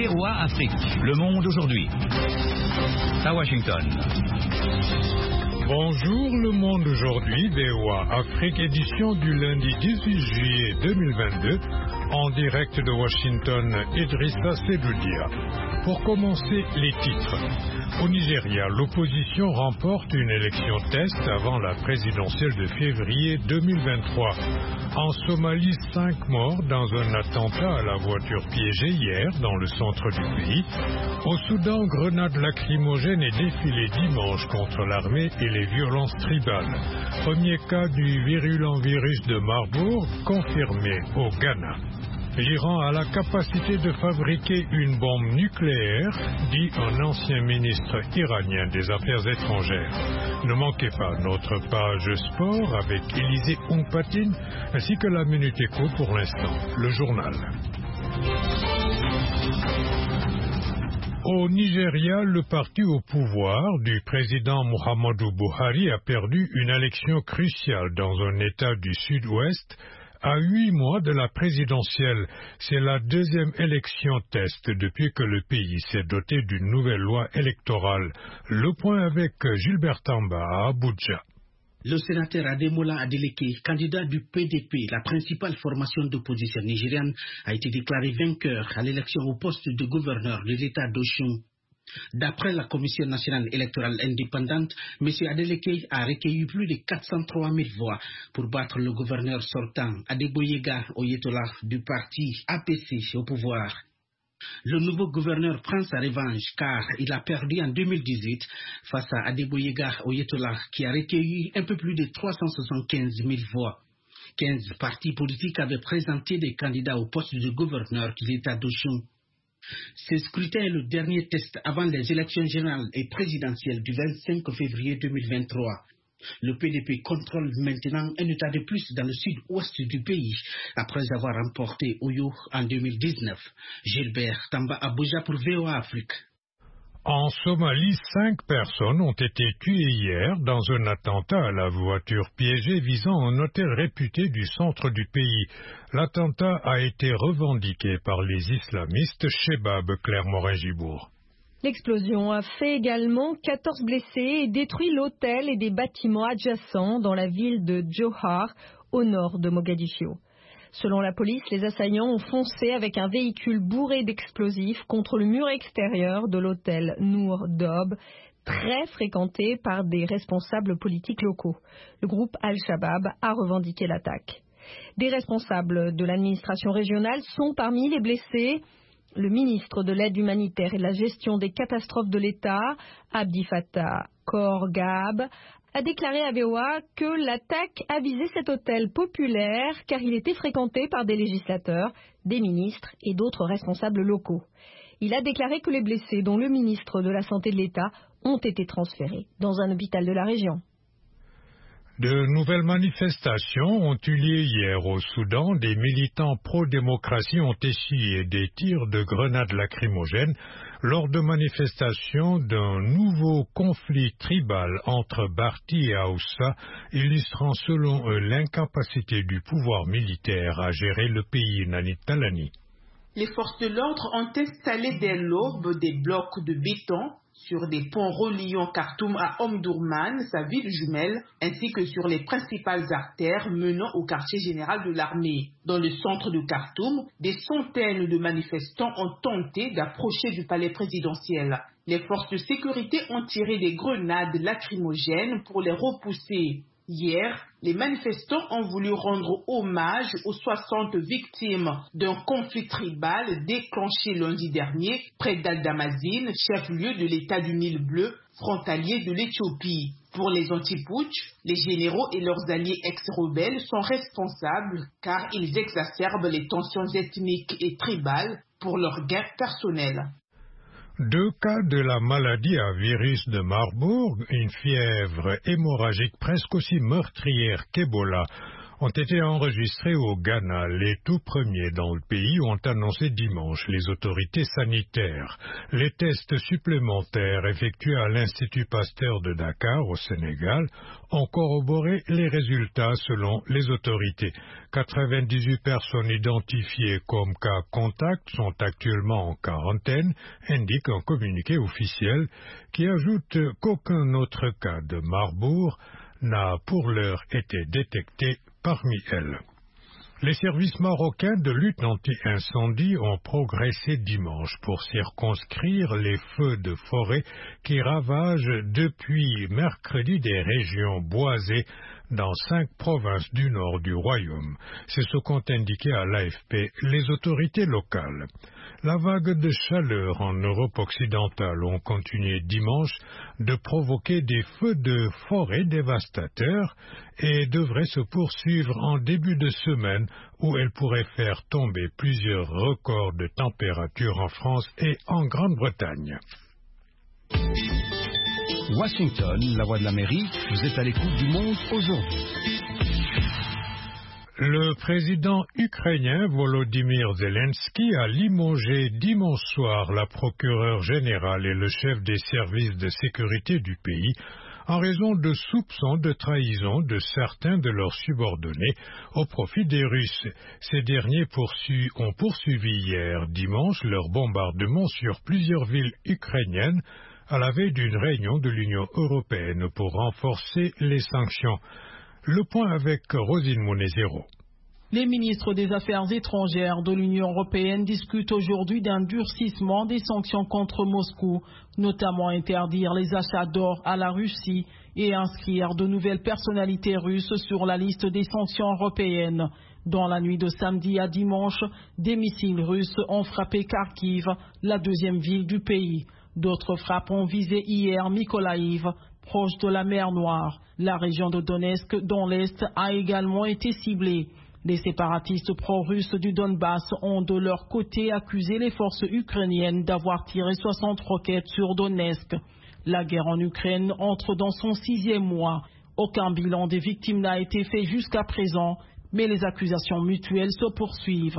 VOA Afrique. Le monde aujourd'hui. À Washington. Bonjour, le monde aujourd'hui, VOA Afrique, édition du lundi 18 juillet 2022, en direct de Washington, Idrissa Sedoudia. Pour commencer, les titres. Au Nigeria, l'opposition remporte une élection test avant la présidentielle de février 2023. En Somalie, 5 morts dans un attentat à la voiture piégée hier dans le centre du pays. Au Soudan, grenades lacrymogènes et défilé dimanche contre l'armée et les violences tribales. Premier cas du virulent virus de Marburg confirmé au Ghana. L'Iran a la capacité de fabriquer une bombe nucléaire, dit un ancien ministre iranien des Affaires étrangères. Ne manquez pas notre page sport avec Élisée Oungpatine, ainsi que la Minute Éco pour l'instant, le journal. Au Nigeria, le parti au pouvoir du président Muhammadu Buhari a perdu une élection cruciale dans un État du Sud-Ouest. À 8 mois de la présidentielle, c'est la deuxième élection test depuis que le pays s'est doté d'une nouvelle loi électorale. Le point avec Gilbert Tamba à Abuja. Le sénateur Ademola Adeleke, candidat du PDP, la principale formation d'opposition nigériane, a été déclaré vainqueur à l'élection au poste de gouverneur de l'État d'Osun. D'après la Commission nationale électorale indépendante, M. Adeleke a recueilli plus de 403 000 voix pour battre le gouverneur sortant, Adegboyega Oyetola, du parti APC au pouvoir. Le nouveau gouverneur prend sa revanche car il a perdu en 2018 face à Adegboyega Oyetola qui a recueilli un peu plus de 375 000 voix. 15 partis politiques avaient présenté des candidats au poste de gouverneur de l'État d'Osun. Ce scrutin est le dernier test avant les élections générales et présidentielles du 25 février 2023. Le PDP contrôle maintenant un État de plus dans le sud-ouest du pays, après avoir remporté Oyo en 2019. Gilbert Tamba Abuja pour VOA Afrique. En Somalie, 5 personnes ont été tuées hier dans un attentat à la voiture piégée visant un hôtel réputé du centre du pays. L'attentat a été revendiqué par les islamistes Chebab Clermont-Gibourg. L'explosion a fait également 14 blessés et détruit l'hôtel et des bâtiments adjacents dans la ville de Johar, au nord de Mogadiscio. Selon la police, les assaillants ont foncé avec un véhicule bourré d'explosifs contre le mur extérieur de l'hôtel Nour Dob, très fréquenté par des responsables politiques locaux. Le groupe Al-Shabaab a revendiqué l'attaque. Des responsables de l'administration régionale sont parmi les blessés. Le ministre de l'aide humanitaire et de la gestion des catastrophes de l'État, Abdi Fattah Korgab, a déclaré à VOA que l'attaque a visé cet hôtel populaire car il était fréquenté par des législateurs, des ministres et d'autres responsables locaux. Il a déclaré que les blessés, dont le ministre de la Santé de l'État, ont été transférés dans un hôpital de la région. De nouvelles manifestations ont eu lieu hier au Soudan. Des militants pro-démocratie ont essuyé des tirs de grenades lacrymogènes lors de manifestations d'un nouveau conflit tribal entre Barty et Aoussa, illustrant selon eux l'incapacité du pouvoir militaire à gérer le pays. Nani Talani. Les forces de l'ordre ont installé dès l'aube des blocs de béton sur des ponts reliant Khartoum à Omdurman, sa ville jumelle, ainsi que sur les principales artères menant au quartier général de l'armée. Dans le centre de Khartoum, des centaines de manifestants ont tenté d'approcher du palais présidentiel. Les forces de sécurité ont tiré des grenades lacrymogènes pour les repousser. Hier, les manifestants ont voulu rendre hommage aux 60 victimes d'un conflit tribal déclenché lundi dernier près d'Al-Damazine, chef-lieu de l'État du Nil bleu, frontalier de l'Éthiopie. Pour les anti-putsch, les généraux et leurs alliés ex-rebelles sont responsables car ils exacerbent les tensions ethniques et tribales pour leurs gains personnels. 2 cas de la maladie à virus de Marburg, une fièvre hémorragique presque aussi meurtrière qu'Ebola, ont été enregistrés au Ghana. Les tout premiers dans le pays ont annoncé dimanche les autorités sanitaires. Les tests supplémentaires effectués à l'Institut Pasteur de Dakar, au Sénégal, ont corroboré les résultats selon les autorités. 98 personnes identifiées comme cas contacts sont actuellement en quarantaine, indique un communiqué officiel qui ajoute qu'aucun autre cas de Marbourg n'a pour l'heure été détecté parmi elles. Les services marocains de lutte anti-incendie ont progressé dimanche pour circonscrire les feux de forêt qui ravagent depuis mercredi des régions boisées dans 5 provinces du nord du royaume. C'est ce qu'ont indiqué à l'AFP les autorités locales. La vague de chaleur en Europe occidentale ont continué dimanche de provoquer des feux de forêt dévastateurs et devrait se poursuivre en début de semaine où elle pourrait faire tomber plusieurs records de température en France et en Grande-Bretagne. Washington, la voix de l'Amérique, vous êtes à l'écoute du monde aujourd'hui. Le président ukrainien Volodymyr Zelensky a limogé dimanche soir la procureure générale et le chef des services de sécurité du pays en raison de soupçons de trahison de certains de leurs subordonnés au profit des Russes. Ces derniers ont poursuivi hier dimanche leur bombardement sur plusieurs villes ukrainiennes à la veille d'une réunion de l'Union européenne pour renforcer les sanctions. Le point avec Rosine Monezero. Les ministres des Affaires étrangères de l'Union européenne discutent aujourd'hui d'un durcissement des sanctions contre Moscou, notamment interdire les achats d'or à la Russie et inscrire de nouvelles personnalités russes sur la liste des sanctions européennes. Dans la nuit de samedi à dimanche, des missiles russes ont frappé Kharkiv, la deuxième ville du pays. D'autres frappes ont visé hier Mykolaïv, proche de la mer Noire. La région de Donetsk, dans l'Est, a également été ciblée. Les séparatistes pro-russes du Donbass ont de leur côté accusé les forces ukrainiennes d'avoir tiré 60 roquettes sur Donetsk. La guerre en Ukraine entre dans son 6e mois. Aucun bilan des victimes n'a été fait jusqu'à présent, mais les accusations mutuelles se poursuivent.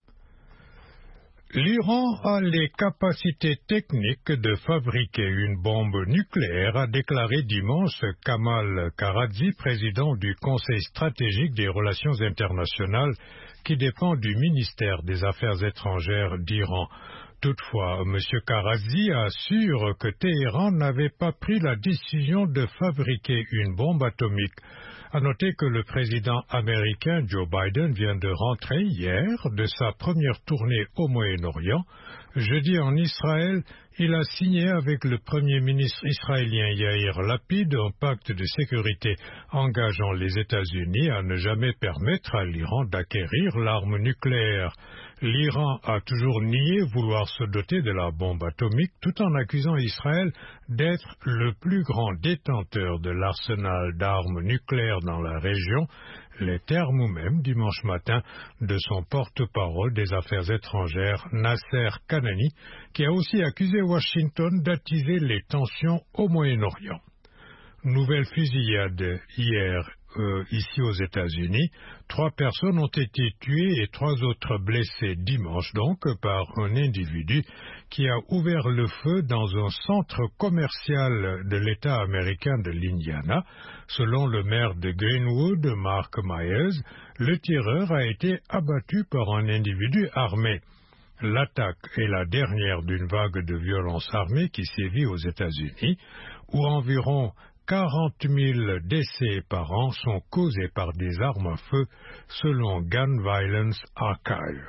L'Iran a les capacités techniques de fabriquer une bombe nucléaire, a déclaré dimanche Kamal Karazi, président du Conseil stratégique des relations internationales qui dépend du ministère des Affaires étrangères d'Iran. Toutefois, M. Karazi assure que Téhéran n'avait pas pris la décision de fabriquer une bombe atomique. À noter que le président américain Joe Biden vient de rentrer hier de sa première tournée au Moyen-Orient. Jeudi en Israël, il a signé avec le premier ministre israélien Yair Lapid un pacte de sécurité engageant les États-Unis à ne jamais permettre à l'Iran d'acquérir l'arme nucléaire. L'Iran a toujours nié vouloir se doter de la bombe atomique tout en accusant Israël d'être le plus grand détenteur de l'arsenal d'armes nucléaires dans la région, les termes même dimanche matin de son porte-parole des affaires étrangères Nasser Kanani, qui a aussi accusé Washington d'attiser les tensions au Moyen-Orient. Nouvelle fusillade hier ici aux États-Unis. 3 personnes ont été tuées et 3 autres blessées dimanche donc par un individu qui a ouvert le feu dans un centre commercial de l'État américain de l'Indiana. Selon le maire de Greenwood, Mark Myers, le tireur a été abattu par un individu armé. L'attaque est la dernière d'une vague de violence armée qui sévit aux États-Unis, où environ 40 000 décès par an sont causés par des armes à feu, selon Gun Violence Archive.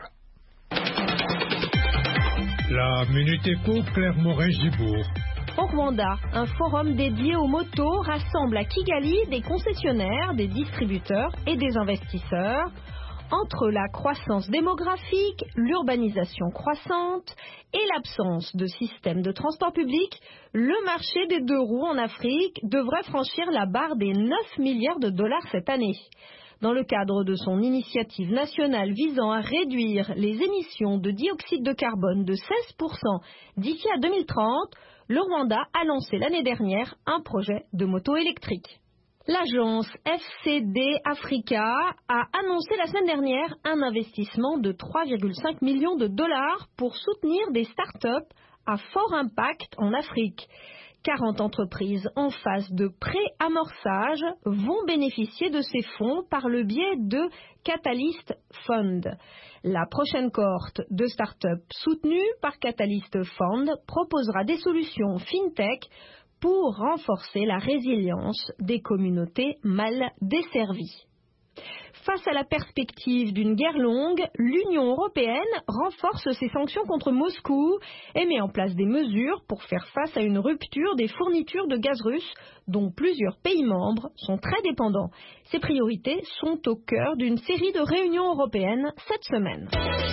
La Minute Éco, Claire Morin-Gibourg. Au Rwanda, un forum dédié aux motos rassemble à Kigali des concessionnaires, des distributeurs et des investisseurs. Entre la croissance démographique, l'urbanisation croissante et l'absence de système de transport public, le marché des 2 roues en Afrique devrait franchir la barre des 9 milliards de dollars cette année. Dans le cadre de son initiative nationale visant à réduire les émissions de dioxyde de carbone de 16% d'ici à 2030, le Rwanda a lancé l'année dernière un projet de moto électrique. L'agence FCD Africa a annoncé la semaine dernière un investissement de 3,5 millions de dollars pour soutenir des startups à fort impact en Afrique. 40 entreprises en phase de pré-amorçage vont bénéficier de ces fonds par le biais de Catalyst Fund. La prochaine cohorte de startups soutenues par Catalyst Fund proposera des solutions fintech pour renforcer la résilience des communautés mal desservies. Face à la perspective d'une guerre longue, l'Union européenne renforce ses sanctions contre Moscou et met en place des mesures pour faire face à une rupture des fournitures de gaz russe dont plusieurs pays membres sont très dépendants. Ces priorités sont au cœur d'une série de réunions européennes cette semaine.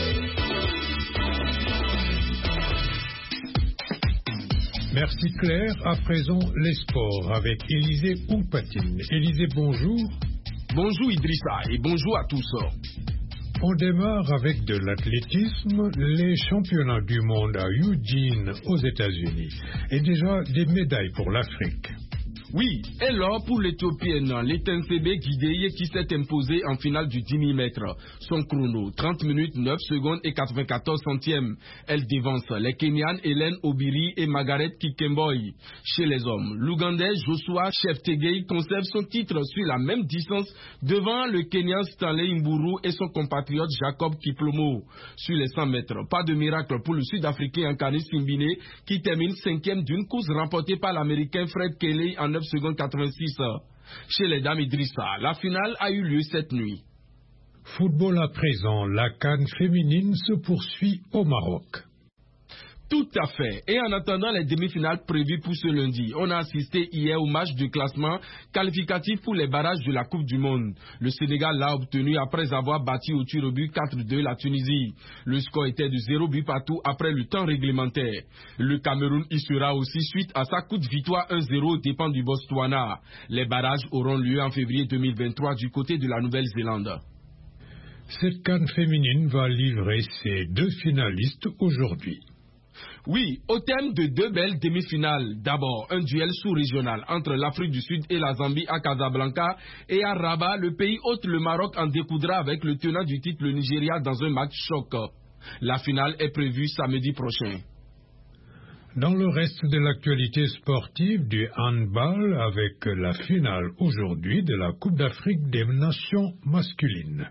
Merci Claire. À présent, les sports avec Élisée Oupatine. Élisée, bonjour. Bonjour Idrissa et bonjour à tous. On démarre avec de l'athlétisme, les championnats du monde à Eugene aux États-Unis et déjà des médailles pour l'Afrique. Oui, et là pour l'Éthiopienne, l'Etensebe Guideye qui s'est imposée en finale du 10 000 mètres. Son chrono, 30 minutes, 9 secondes et 94 centièmes. Elle dévance les Kenyanes Hélène Obiri et Margaret Kikemboy. Chez les hommes, l'Ougandais Joshua Cheptegei conserve son titre sur la même distance devant le Kenyan Stanley Mburu et son compatriote Jacob Kiplomo. Sur les 100 mètres, pas de miracle pour le Sud-Africain Ankani Simbine qui termine 5e d'une course remportée par l'Américain Fred Kelly en 9 secondes 86. Chez les dames Idrissa, la finale a eu lieu cette nuit. Football à présent, la CAN féminine se poursuit au Maroc. Tout à fait. Et en attendant les demi-finales prévues pour ce lundi, on a assisté hier au match de classement qualificatif pour les barrages de la Coupe du Monde. Le Sénégal l'a obtenu après avoir battu au tir au but 4-2 la Tunisie. Le score était de 0 but partout après le temps réglementaire. Le Cameroun y sera aussi suite à sa courte victoire 1-0 aux dépens du Botswana. Les barrages auront lieu en février 2023 du côté de la Nouvelle-Zélande. Cette CAN féminine va livrer ses 2 finalistes aujourd'hui. Oui, au thème de 2 belles demi-finales. D'abord, un duel sous-régional entre l'Afrique du Sud et la Zambie à Casablanca, et à Rabat, le pays hôte, le Maroc, en découdra avec le tenant du titre, le Nigeria, dans un match choc. La finale est prévue samedi prochain. Dans le reste de l'actualité sportive, du handball avec la finale aujourd'hui de la Coupe d'Afrique des Nations masculines.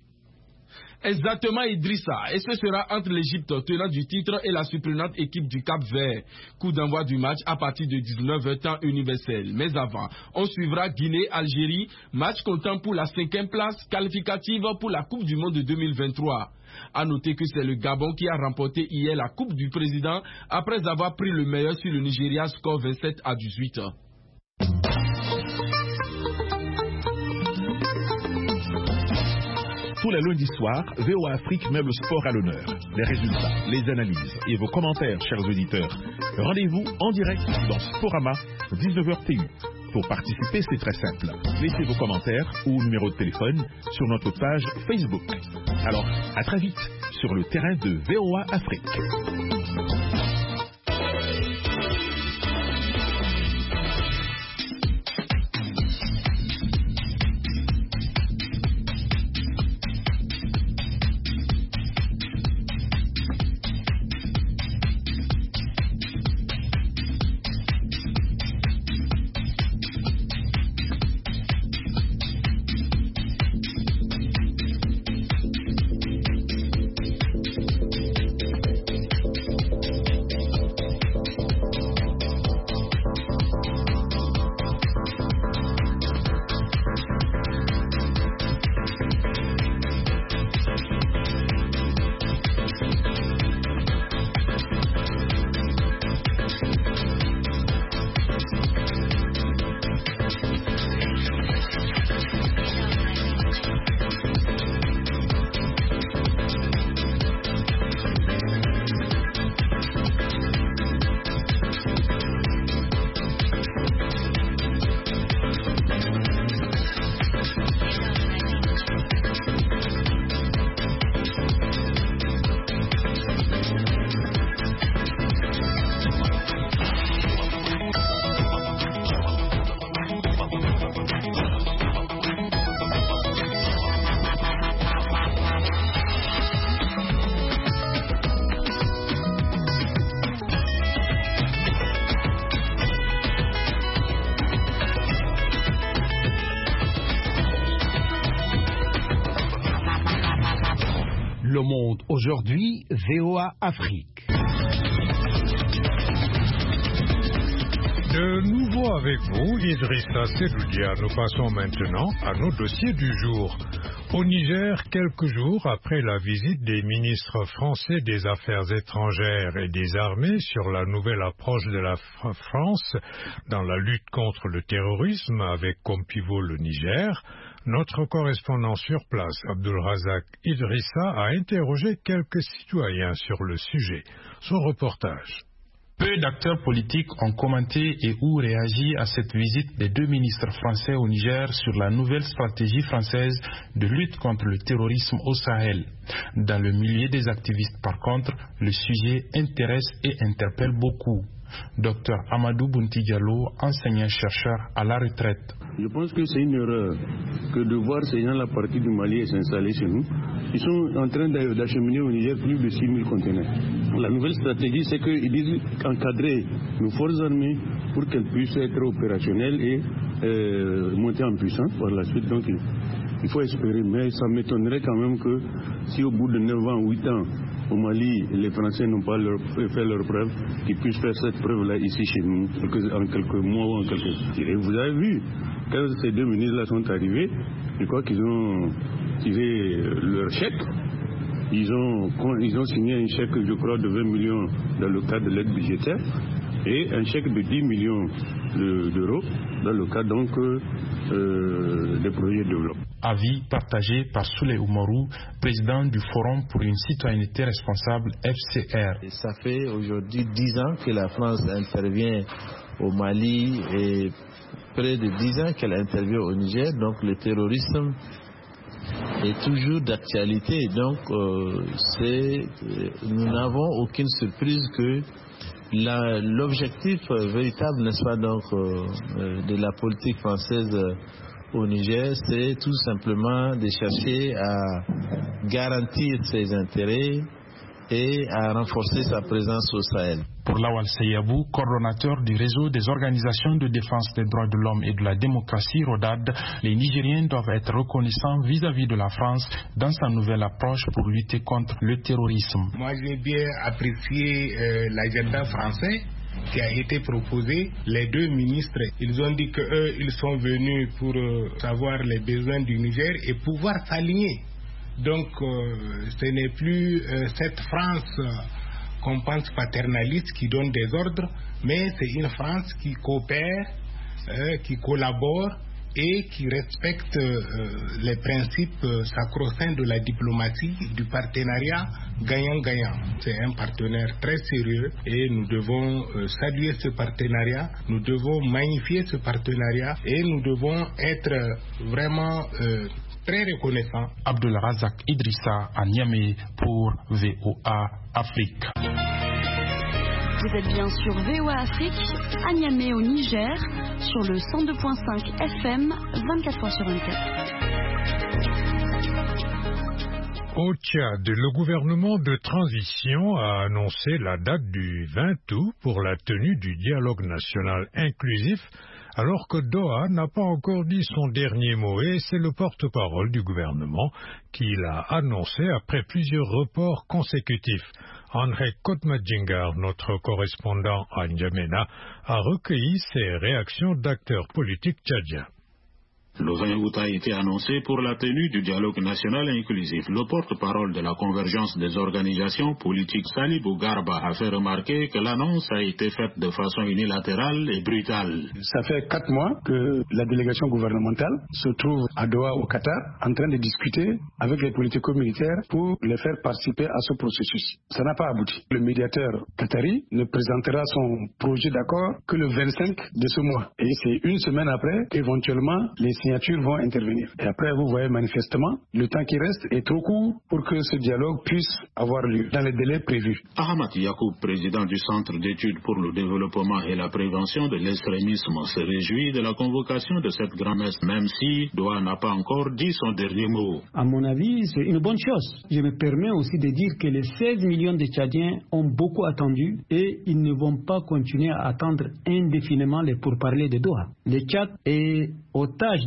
Exactement Idrissa, et ce sera entre l'Égypte, tenant du titre, et la surprenante équipe du Cap-Vert. Coup d'envoi du match à partir de 19h temps universel. Mais avant, on suivra Guinée-Algérie, match comptant pour la 5e place qualificative pour la Coupe du Monde de 2023. A noter que c'est le Gabon qui a remporté hier la Coupe du Président après avoir pris le meilleur sur le Nigeria, score 27-18. Tous les lundis soirs, VOA Afrique met le sport à l'honneur. Les résultats, les analyses et vos commentaires, chers auditeurs. Rendez-vous en direct dans Sporama, 19h TU. Pour participer, c'est très simple. Laissez vos commentaires ou numéro de téléphone sur notre page Facebook. Alors, à très vite sur le terrain de VOA Afrique. Le Monde aujourd'hui, VOA Afrique. De nouveau avec vous, Idrissa Seloudia. Nous passons maintenant à nos dossiers du jour. Au Niger, quelques jours après la visite des ministres français des Affaires étrangères et des armées sur la nouvelle approche de la France dans la lutte contre le terrorisme avec comme pivot le Niger, notre correspondant sur place, Abdulrazak Idrissa, a interrogé quelques citoyens sur le sujet. Son reportage. Peu d'acteurs politiques ont commenté et ou réagi à cette visite des deux ministres français au Niger sur la nouvelle stratégie française de lutte contre le terrorisme au Sahel. Dans le milieu des activistes, par contre, le sujet intéresse et interpelle beaucoup. Dr Amadou Bounti Diallo, enseignant-chercheur à la retraite. Je pense que c'est une erreur que de voir ces gens-là partir du Mali et s'installer chez nous. Ils sont en train d'acheminer au Niger plus de 6000 conteneurs. La nouvelle stratégie, c'est qu'ils disent encadrer nos forces armées pour qu'elles puissent être opérationnelles et monter en puissance par la suite. Donc il faut espérer, mais ça m'étonnerait quand même que si au bout de 9 ans, 8 ans, au Mali, les Français n'ont pas fait leur preuve, qu'ils puissent faire cette preuve-là ici chez nous, en quelques mois ou en quelques... Et vous avez vu, quand ces deux ministres-là sont arrivés, je crois qu'ils ont tiré leur chèque. Ils ont signé un chèque, je crois, de 20 millions dans le cadre de l'aide budgétaire et un chèque de 10 millions d'euros dans le cadre donc des projets de développement. Avis partagé par Souley Oumarou, président du Forum pour une citoyenneté responsable FCR. Ça fait aujourd'hui 10 ans que la France intervient au Mali et près de 10 ans qu'elle intervient au Niger, donc le terrorisme est toujours d'actualité. Donc nous n'avons aucune surprise que l'objectif véritable, n'est-ce pas, donc, de la politique française au Niger, c'est tout simplement de chercher à garantir ses intérêts et à renforcer sa présence au Sahel. Pour Lawal Seyabou, coordonnateur du réseau des organisations de défense des droits de l'homme et de la démocratie, RODAD, les Nigériens doivent être reconnaissants vis-à-vis de la France dans sa nouvelle approche pour lutter contre le terrorisme. Moi, j'ai bien apprécié l'agenda français qui a été proposé. Les deux ministres, ils ont dit qu'eux, ils sont venus pour savoir les besoins du Niger et pouvoir s'aligner. Donc, ce n'est plus cette France qu'on pense paternaliste qui donne des ordres, mais c'est une France qui coopère, qui collabore et qui respecte les principes sacro-saints de la diplomatie, du partenariat gagnant-gagnant. C'est un partenaire très sérieux et nous devons saluer ce partenariat, nous devons magnifier ce partenariat et nous devons être vraiment très reconnaissant. Abdulrazak Idrissa à Niamey pour VOA Afrique. Vous êtes bien sur VOA Afrique, à Niamey au Niger, sur le 102.5 FM, 24 heures sur 24. Au Tchad, le gouvernement de transition a annoncé la date du 20 août pour la tenue du dialogue national inclusif, alors que Doha n'a pas encore dit son dernier mot et c'est le porte-parole du gouvernement qui l'a annoncé après plusieurs reports consécutifs. André Kotmadjingar, notre correspondant à N'Djamena, a recueilli ces réactions d'acteurs politiques tchadiens. Le 20 août a été annoncé pour la tenue du dialogue national inclusif. Le porte-parole de la convergence des organisations politiques, Salibou Garba, a fait remarquer que l'annonce a été faite de façon unilatérale et brutale. Ça fait 4 mois que la délégation gouvernementale se trouve à Doha au Qatar en train de discuter avec les politico-militaires pour les faire participer à ce processus. Ça n'a pas abouti. Le médiateur qatari ne présentera son projet d'accord que le 25 de ce mois. Et c'est une semaine après qu'éventuellement les signatures vont intervenir. Et après, vous voyez manifestement, le temps qui reste est trop court pour que ce dialogue puisse avoir lieu dans les délais prévus. Ahmad Yacoub, président du Centre d'études pour le développement et la prévention de l'extrémisme, se réjouit de la convocation de cette grand-messe, même si Doha n'a pas encore dit son dernier mot. À mon avis, c'est une bonne chose. Je me permets aussi de dire que les 16 millions de Tchadiens ont beaucoup attendu et ils ne vont pas continuer à attendre indéfiniment les pourparlers de Doha. Le Tchad est otage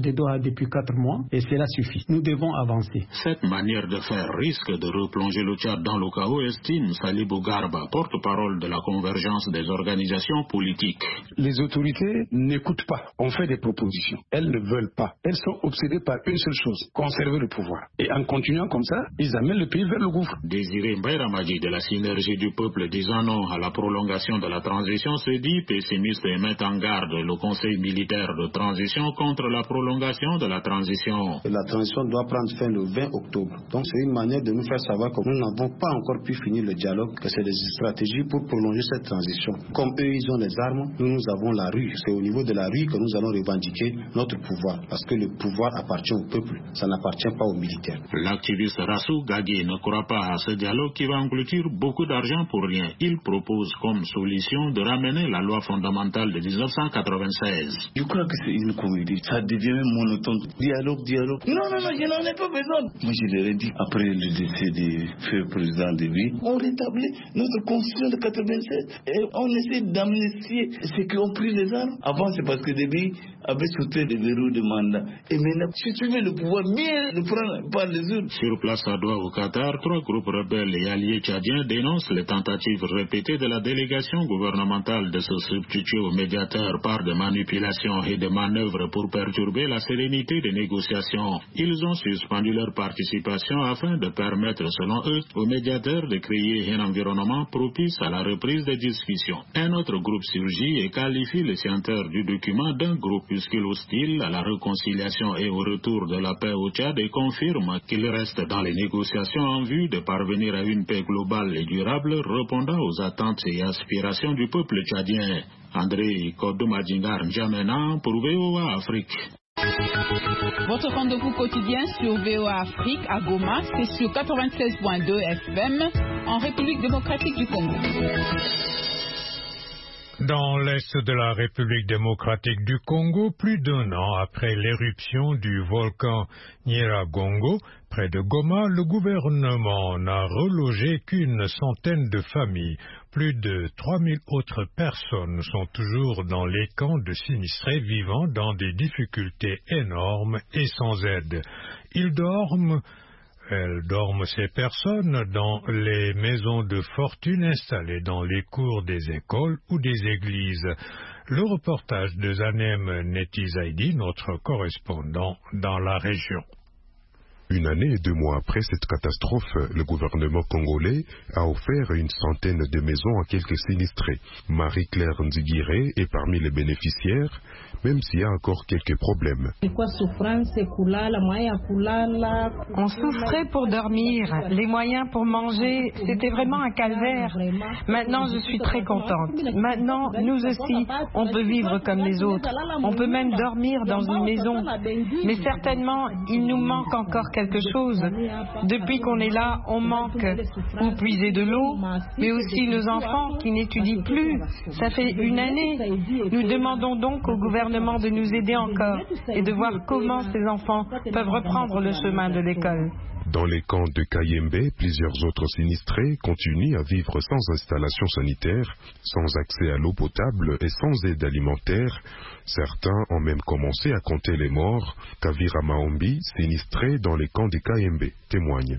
de Doha depuis 4 mois et cela suffit. Nous devons avancer. Cette manière de faire risque de replonger le Tchad dans le chaos, estime Salibou Garba, porte-parole de la convergence des organisations politiques. Les autorités n'écoutent pas. On fait des propositions. Elles ne veulent pas. Elles sont obsédées par une seule chose, conserver le pouvoir. Et en continuant comme ça, ils amènent le pays vers le gouffre. Désiré Mbaye de la synergie du peuple disant non à la prolongation de la transition se dit pessimiste et met en garde le Conseil militaire de transition contre la prolongation de la transition. La transition doit prendre fin le 20 octobre. Donc c'est une manière de nous faire savoir que nous n'avons pas encore pu finir le dialogue, que c'est des stratégies pour prolonger cette transition. Comme eux, ils ont les armes, nous avons la rue. C'est au niveau de la rue que nous allons revendiquer notre pouvoir. Parce que le pouvoir appartient au peuple, ça n'appartient pas aux militaires. L'activiste Rassou Gagé ne croit pas à ce dialogue qui va engloutir beaucoup d'argent pour rien. Il propose comme solution de ramener la loi fondamentale de 1996. Je crois que c'est une comédie. Ça devient même monotone. Dialogue. Non, je n'en ai pas besoin. Moi, je leur ai dit, après le décès du feu président de lui, on rétablit notre constitution de 96 et on essaie d'amnistier ceux qui ont pris les armes. Avant, c'est parce que Déby avait sauté les verrous de mandat. Et maintenant, si tu veux le pouvoir, bien le prendre par les autres. Sur place à Doha au Qatar, 3 groupes rebelles et alliés tchadiens dénoncent les tentatives répétées de la délégation gouvernementale de se substituer au médiateur par des manipulations et des manœuvres pour perturber la sérénité des négociations. Ils ont suspendu leur participation afin de permettre, selon eux, aux médiateurs de créer un environnement propice à la reprise des discussions. Un autre groupe surgit et qualifie les signataires du document d'un groupuscule hostile à la réconciliation et au retour de la paix au Tchad et confirme qu'il reste dans les négociations en vue de parvenir à une paix globale et durable répondant aux attentes et aspirations du peuple tchadien. André Kodomadjingar N'Djamena pour VOA Afrique. Votre rendez-vous quotidien sur VOA Afrique à Goma, c'est sur 96.2 FM en République démocratique du Congo. Dans l'est de la République démocratique du Congo, plus d'1 an après l'éruption du volcan Nyiragongo, près de Goma, le gouvernement n'a relogé qu'une centaine de familles. Plus de 3000 autres personnes sont toujours dans les camps de sinistrés vivant dans des difficultés énormes et sans aide. Elles dorment ces personnes dans les maisons de fortune installées dans les cours des écoles ou des églises. Le reportage de Zanem Netizaidi, notre correspondant dans la région. 1 année et 2 mois après cette catastrophe, le gouvernement congolais a offert une centaine de maisons à quelques sinistrés. Marie-Claire Nzigiré est parmi les bénéficiaires, même s'il y a encore quelques problèmes. On souffrait pour dormir, les moyens pour manger, c'était vraiment un calvaire. Maintenant, je suis très contente. Maintenant, nous aussi, on peut vivre comme les autres. On peut même dormir dans une maison. Mais certainement, il nous manque encore quelque chose. Depuis qu'on est là, on manque ou puiser de l'eau, mais aussi nos enfants qui n'étudient plus. Ça fait 1 année. Nous demandons donc au gouvernement de nous aider encore et de voir comment ces enfants peuvent reprendre le chemin de l'école. Dans les camps de Kayembe, plusieurs autres sinistrés continuent à vivre sans installation sanitaire, sans accès à l'eau potable et sans aide alimentaire. Certains ont même commencé à compter les morts. Kavira Maombi, sinistré dans les camps de Kayembe, témoigne.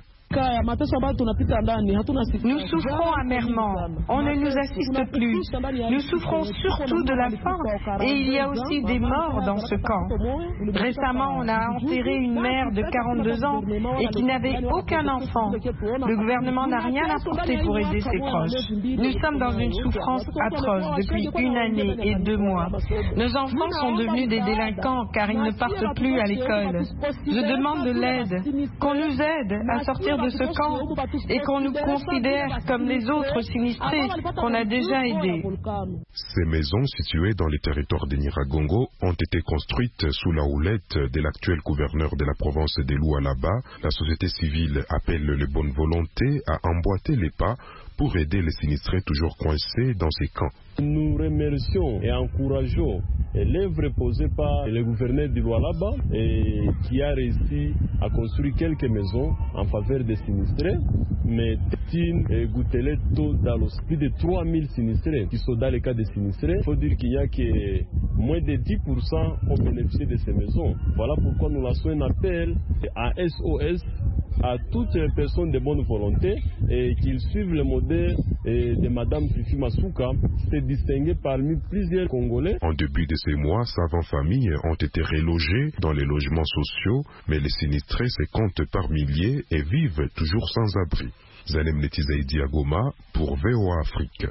Nous souffrons amèrement. On ne nous assiste plus. Nous souffrons surtout de la faim. Et il y a aussi des morts dans ce camp. Récemment, on a enterré une mère de 42 ans et qui n'avait aucun enfant. Le gouvernement n'a rien apporté pour aider ses proches. Nous sommes dans une souffrance atroce depuis 1 année et 2 mois. Nos enfants sont devenus des délinquants car ils ne partent plus à l'école. Je demande de l'aide, qu'on nous aide à sortir de ce camp et qu'on nous considère comme les autres sinistrés qu'on a déjà aidés. Ces maisons situées dans les territoires de Nyiragongo ont été construites sous la houlette de l'actuel gouverneur de la province des Lualaba. La société civile appelle les bonnes volontés à emboîter les pas pour aider les sinistrés toujours coincés dans ces camps. Nous remercions et encourageons l'œuvre posée par le gouverneur du Lualaba qui a réussi à construire quelques maisons en faveur des sinistrés. mais Tétine et Goutelet, plus de 3000 sinistrés qui sont dans les cas des sinistrés. Il faut dire qu'il y a que moins de 10% ont bénéficié de ces maisons. Voilà pourquoi nous lançons un appel à SOS à toutes les personnes de bonne volonté et qu'ils suivent le modèle de Madame Fifi Masuka, qui s'est distinguée parmi plusieurs Congolais. En début de ces mois, 120 familles ont été relogées dans les logements sociaux, mais les sinistrés se comptent par milliers et vivent toujours sans abri. Zanem Netizaïdi à Goma pour VOA Afrique.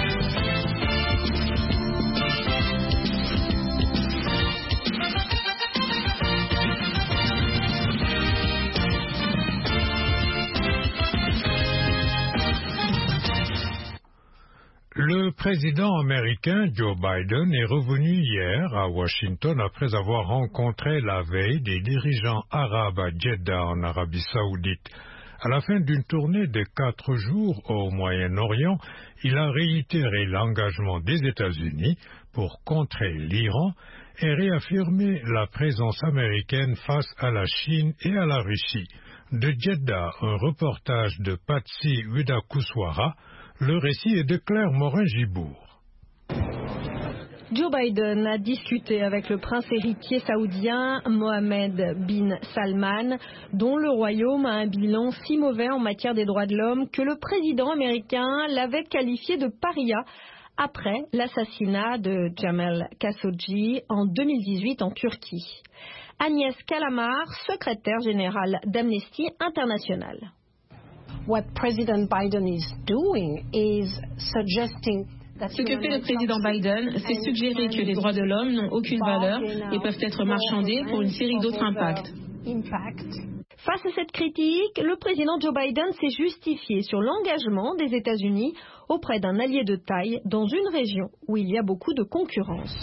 Le président américain Joe Biden est revenu hier à Washington après avoir rencontré la veille des dirigeants arabes à Jeddah en Arabie Saoudite. À la fin d'une tournée de 4 jours au Moyen-Orient, il a réitéré l'engagement des États-Unis pour contrer l'Iran et réaffirmer la présence américaine face à la Chine et à la Russie. De Jeddah, un reportage de Patsy Widakuswara. Le récit est de Claire Morin-Gibourg. Joe Biden a discuté avec le prince héritier saoudien Mohammed bin Salman, dont le royaume a un bilan si mauvais en matière des droits de l'homme que le président américain l'avait qualifié de paria après l'assassinat de Jamal Khashoggi en 2018 en Turquie. Agnès Calamar, secrétaire générale d'Amnesty International. What President Biden is doing is suggesting Ce que fait le président Biden, c'est suggérer que les droits de l'homme n'ont aucune valeur et peuvent être marchandés pour une série d'autres impacts. Face à cette critique, le président Joe Biden s'est justifié sur l'engagement des États-Unis auprès d'un allié de taille dans une région où il y a beaucoup de concurrence.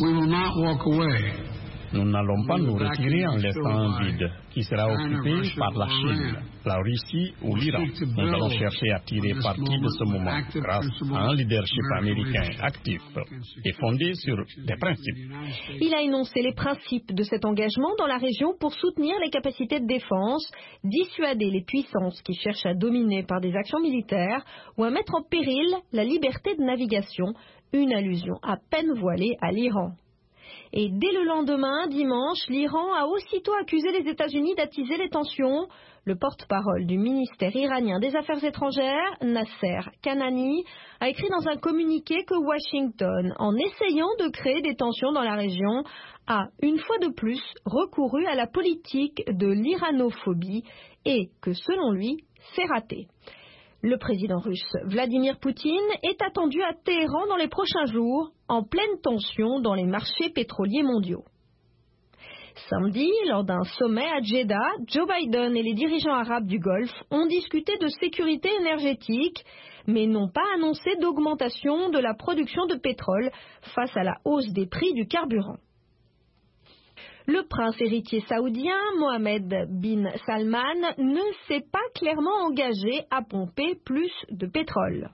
Nous n'allons pas nous retirer en laissant un vide qui sera occupé par la Chine, la Russie ou l'Iran. Nous allons chercher à tirer parti de ce moment grâce à un leadership américain actif et fondé sur des principes. Il a énoncé les principes de cet engagement dans la région pour soutenir les capacités de défense, dissuader les puissances qui cherchent à dominer par des actions militaires ou à mettre en péril la liberté de navigation, une allusion à peine voilée à l'Iran. Et dès le lendemain, dimanche, l'Iran a aussitôt accusé les États-Unis d'attiser les tensions. Le porte-parole du ministère iranien des Affaires étrangères, Nasser Kanani, a écrit dans un communiqué que Washington, en essayant de créer des tensions dans la région, a, une fois de plus, recouru à la politique de l'iranophobie et que, selon lui, c'est raté. Le président russe Vladimir Poutine est attendu à Téhéran dans les prochains jours, en pleine tension dans les marchés pétroliers mondiaux. Samedi, lors d'un sommet à Jeddah, Joe Biden et les dirigeants arabes du Golfe ont discuté de sécurité énergétique, mais n'ont pas annoncé d'augmentation de la production de pétrole face à la hausse des prix du carburant. Le prince héritier saoudien, Mohammed bin Salman, ne s'est pas clairement engagé à pomper plus de pétrole.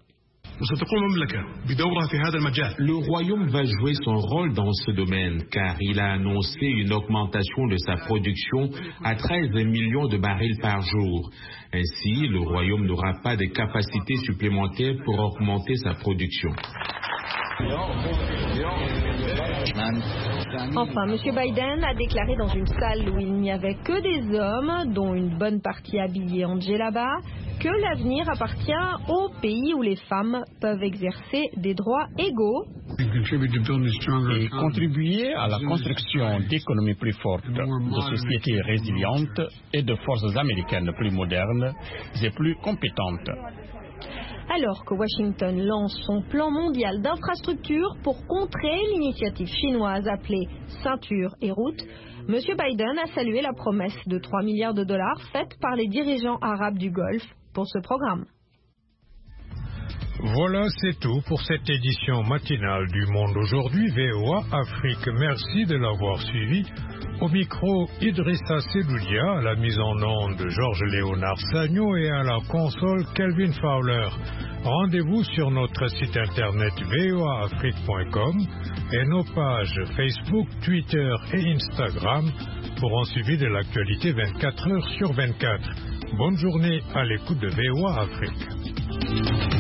Le royaume va jouer son rôle dans ce domaine car il a annoncé une augmentation de sa production à 13 millions de barils par jour. Ainsi, le royaume n'aura pas de capacité supplémentaire pour augmenter sa production. Enfin, M. Biden a déclaré dans une salle où il n'y avait que des hommes, dont une bonne partie habillée en djellaba, que l'avenir appartient aux pays où les femmes peuvent exercer des droits égaux et contribuer à la construction d'économies plus fortes, de sociétés résilientes et de forces américaines plus modernes et plus compétentes. Alors que Washington lance son plan mondial d'infrastructure pour contrer l'initiative chinoise appelée Ceinture et Route, M. Biden a salué la promesse de 3 milliards de dollars faite par les dirigeants arabes du Golfe pour ce programme. Voilà, c'est tout pour cette édition matinale du Monde aujourd'hui, VOA Afrique. Merci de l'avoir suivi. Au micro, Idrissa Sedoudia, à la mise en onde de Georges-Léonard Sagno et à la console Kelvin Fowler. Rendez-vous sur notre site internet voaafrique.com et nos pages Facebook, Twitter et Instagram pour en suivre de l'actualité 24 heures sur 24. Bonne journée à l'écoute de VOA Afrique.